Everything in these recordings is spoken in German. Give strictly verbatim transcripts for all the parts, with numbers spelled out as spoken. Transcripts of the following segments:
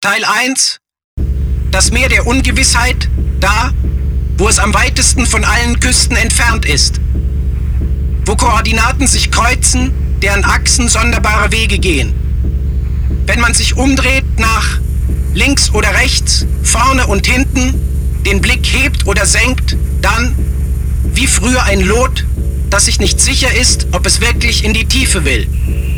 Teil eins. Das Meer der Ungewissheit, da, wo es am weitesten von allen Küsten entfernt ist. Wo Koordinaten sich kreuzen, deren Achsen sonderbare Wege gehen. Wenn man sich umdreht nach links oder rechts, vorne und hinten, den Blick hebt oder senkt, dann, wie früher ein Lot, das sich nicht sicher ist, ob es wirklich in die Tiefe will.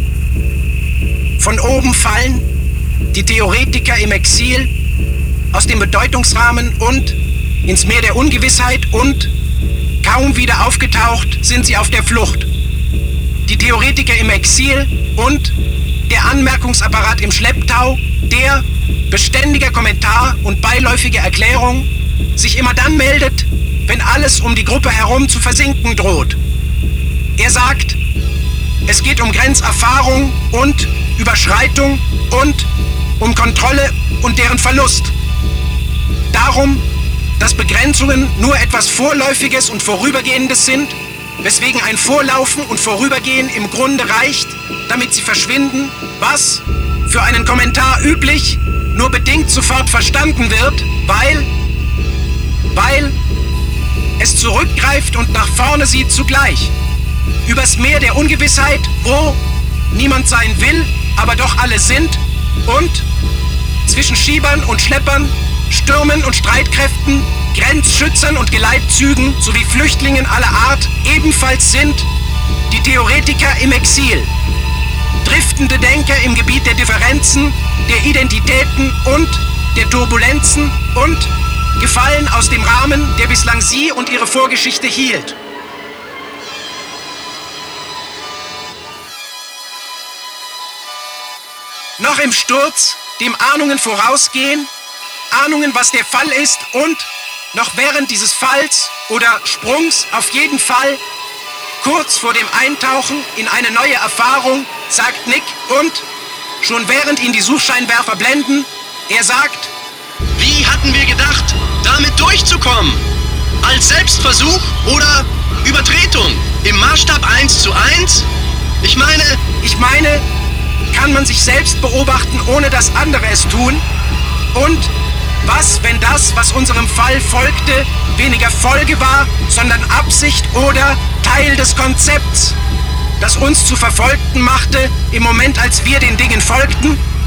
Von oben fallen die Theoretiker im Exil aus dem Bedeutungsrahmen und ins Meer der Ungewissheit und, kaum wieder aufgetaucht, sind sie auf der Flucht. Die Theoretiker im Exil und der Anmerkungsapparat im Schlepptau, der, beständiger Kommentar und beiläufige Erklärung, sich immer dann meldet, wenn alles um die Gruppe herum zu versinken droht. Er sagt, es geht um Grenzerfahrung und Überschreitung und um Kontrolle und deren Verlust. Darum, dass Begrenzungen nur etwas Vorläufiges und Vorübergehendes sind, weswegen ein Vorlaufen und Vorübergehen im Grunde reicht, damit sie verschwinden, was, für einen Kommentar üblich, nur bedingt sofort verstanden wird, weil, weil es zurückgreift und nach vorne sieht zugleich. Übers Meer der Ungewissheit, wo niemand sein will, aber doch alle sind, und zwischen Schiebern und Schleppern, Stürmen und Streitkräften, Grenzschützern und Geleitzügen sowie Flüchtlingen aller Art ebenfalls sind die Theoretiker im Exil. Driftende Denker im Gebiet der Differenzen, der Identitäten und der Turbulenzen und gefallen aus dem Rahmen, der bislang sie und ihre Vorgeschichte hielt. Noch im Sturz, dem Ahnungen vorausgehen, Ahnungen, was der Fall ist und noch während dieses Falls oder Sprungs auf jeden Fall, kurz vor dem Eintauchen in eine neue Erfahrung, sagt Nick und, schon während ihn die Suchscheinwerfer blenden, er sagt, wie hatten wir gedacht, damit durchzukommen? Als Selbstversuch oder Übertretung? Im Maßstab eins zu eins? Ich meine, ich meine, kann man sich selbst beobachten, ohne dass andere es tun? Und was, wenn das, was unserem Fall folgte, weniger Folge war, sondern Absicht oder Teil des Konzepts, das uns zu Verfolgten machte, im Moment, als wir den Dingen folgten?